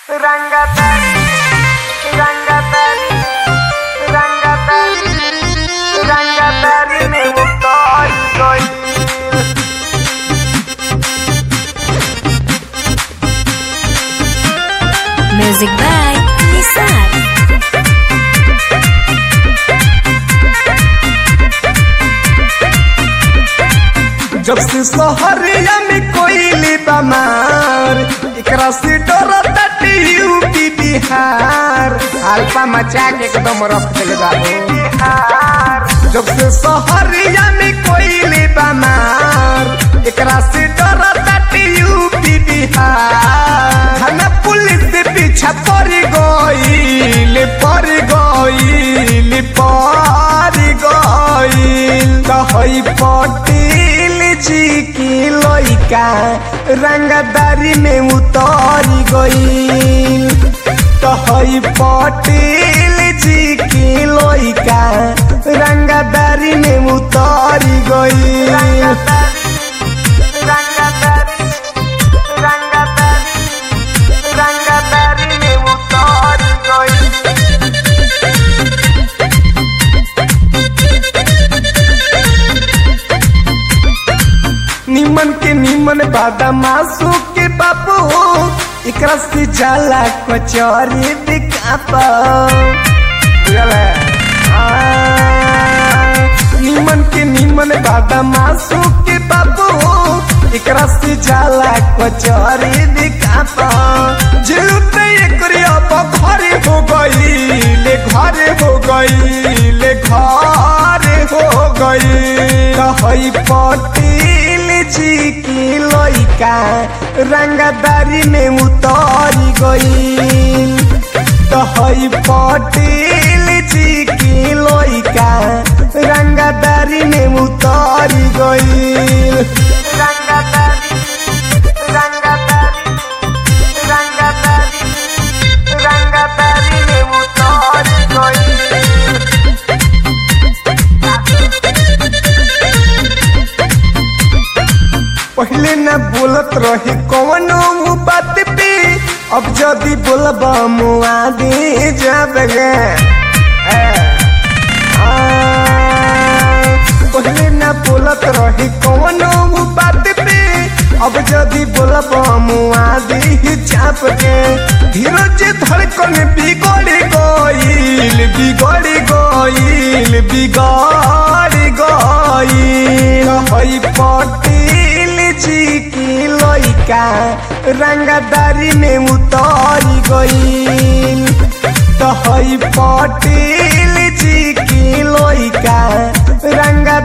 Rangatari, Rangatari, Rangatari, Rangatari me gustó y soy. Music by Nisar. जब से सहरिया में कोयली बमार एकरा से डरता यूपी बिहार अल्पा मचा के एकदम रख देले बाबू। जब से सहरिया में कोयली बमार एकरा से डरता यूपी बिहार थाना पुलिस से पीछा पड़ गईल कहई पटेल जी की लइका रंगदारी में उतरी गईल कहई पटेल जी की लइका रंगदारी में उतरी गईल। रंगदारी में उतरी गईल। निमन के निमन बादामासु के बाबू एकरा से जाला कचौरी बिकापा निमन के निमन बादामासु के बाबू एकरा से जाला कचौरी बिकापा जरूरत एकरे अब घरे हो गईल कहई पटेल जी की लइका रंगदारी में उतरी गईल कहई पटेल जी की लइका रंगदारी में उतरी गईल। रंगदारी में उतरी गईल। पहले न बोलत रही कौनो बात पे अब जदी बोलब मुआ दे जब पहले न बोलत रही कौनो बात पे अब जदी बोलब मुआ दे चाप के धीरज धड़कन बिगड़ गईल कहई पटेल जी की लइका रंगदारी में उतरी गईल कहई पटेल जी की लइका रंगदारी